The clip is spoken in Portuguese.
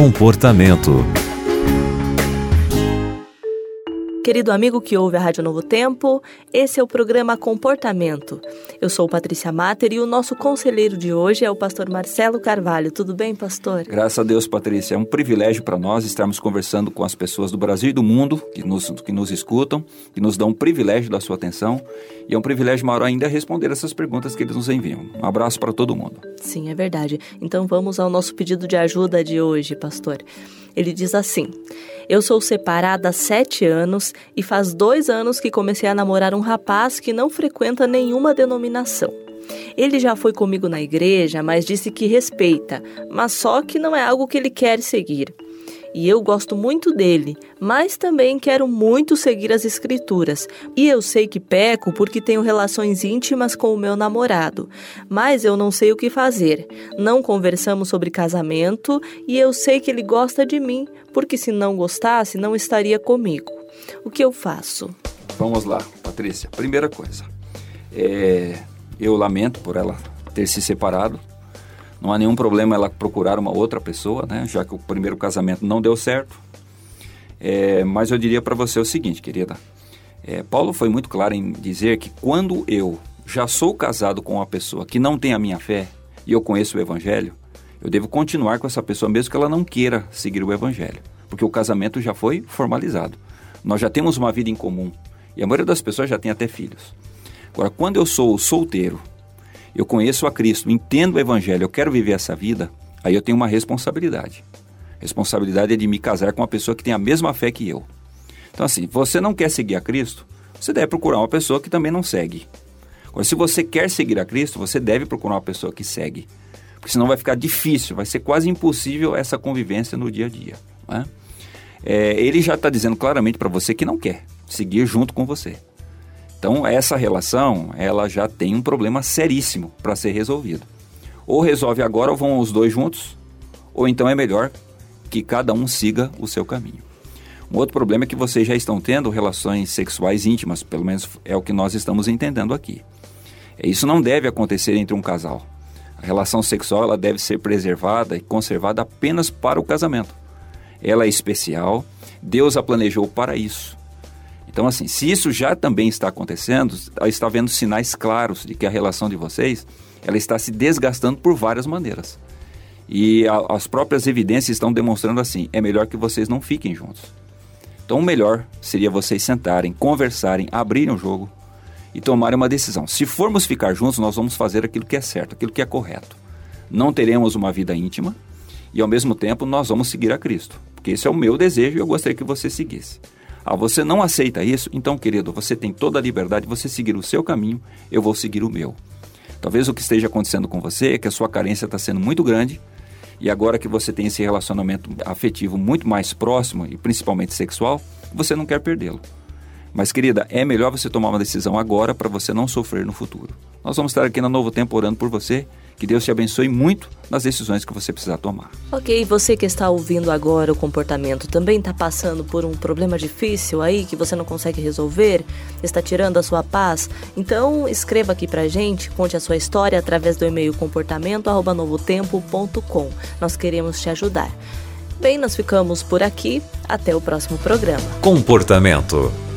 Comportamento. Querido amigo que ouve a Rádio Novo Tempo, esse é o programa Comportamento. Eu sou Patrícia Mater e o nosso conselheiro de hoje é o pastor Marcelo Carvalho. Tudo bem, pastor? Graças a Deus, Patrícia. É um privilégio para nós estarmos conversando com as pessoas do Brasil e do mundo que nos escutam, que nos dão o privilégio da sua atenção. E é um privilégio maior ainda responder essas perguntas que eles nos enviam. Um abraço para todo mundo. Sim, é verdade. Então vamos ao nosso pedido de ajuda de hoje, pastor. Ele diz assim: eu sou separada há 7 anos e faz 2 anos que comecei a namorar um rapaz que não frequenta nenhuma denominação. Ele já foi comigo na igreja, mas disse que respeita, mas só que não é algo que ele quer seguir. E eu gosto muito dele, mas também quero muito seguir as escrituras. E eu sei que peco porque tenho relações íntimas com o meu namorado, mas eu não sei o que fazer. Não conversamos sobre casamento e eu sei que ele gosta de mim, porque se não gostasse, não estaria comigo. O que eu faço? Vamos lá, Patrícia. Primeira coisa, eu lamento por ela ter se separado. Não há nenhum problema ela procurar uma outra pessoa, né? Já que o primeiro casamento não deu certo. Mas eu diria para você o seguinte, querida. Paulo foi muito claro em dizer que quando eu já sou casado com uma pessoa que não tem a minha fé e eu conheço o Evangelho, eu devo continuar com essa pessoa mesmo que ela não queira seguir o Evangelho. Porque o casamento já foi formalizado. Nós já temos uma vida em comum. E a maioria das pessoas já tem até filhos. Agora, quando eu sou solteiro, eu conheço a Cristo, entendo o Evangelho, eu quero viver essa vida, aí eu tenho uma responsabilidade. A responsabilidade é de me casar com uma pessoa que tem a mesma fé que eu. Então assim, você não quer seguir a Cristo, você deve procurar uma pessoa que também não segue. Agora, se você quer seguir a Cristo, você deve procurar uma pessoa que segue. Porque senão vai ficar difícil, vai ser quase impossível essa convivência no dia a dia. Né? Ele já está dizendo claramente para você que não quer seguir junto com você. Então, essa relação, ela já tem um problema seríssimo para ser resolvido. Ou resolve agora, ou vão os dois juntos, ou então é melhor que cada um siga o seu caminho. Um outro problema é que vocês já estão tendo relações sexuais íntimas, pelo menos é o que nós estamos entendendo aqui. Isso não deve acontecer entre um casal. A relação sexual ela deve ser preservada e conservada apenas para o casamento. Ela é especial, Deus a planejou para isso. Então, assim, se isso já também está acontecendo, está havendo sinais claros de que a relação de vocês, ela está se desgastando por várias maneiras. E as próprias evidências estão demonstrando assim, é melhor que vocês não fiquem juntos. Então, o melhor seria vocês sentarem, conversarem, abrirem o jogo e tomarem uma decisão. Se formos ficar juntos, nós vamos fazer aquilo que é certo, aquilo que é correto. Não teremos uma vida íntima e, ao mesmo tempo, nós vamos seguir a Cristo. Porque esse é o meu desejo e eu gostaria que você seguisse. Você não aceita isso? Então, querido, você tem toda a liberdade de você seguir o seu caminho, eu vou seguir o meu. Talvez o que esteja acontecendo com você é que a sua carência está sendo muito grande e agora que você tem esse relacionamento afetivo muito mais próximo e principalmente sexual, você não quer perdê-lo. Mas, querida, é melhor você tomar uma decisão agora para você não sofrer no futuro. Nós vamos estar aqui na Novo Tempo orando por você. Que Deus te abençoe muito nas decisões que você precisar tomar. Ok, você que está ouvindo agora o comportamento também está passando por um problema difícil aí que você não consegue resolver? Está tirando a sua paz? Então escreva aqui pra gente, conte a sua história através do e-mail comportamento@novotempo.com. Nós queremos te ajudar. Bem, nós ficamos por aqui. Até o próximo programa. Comportamento.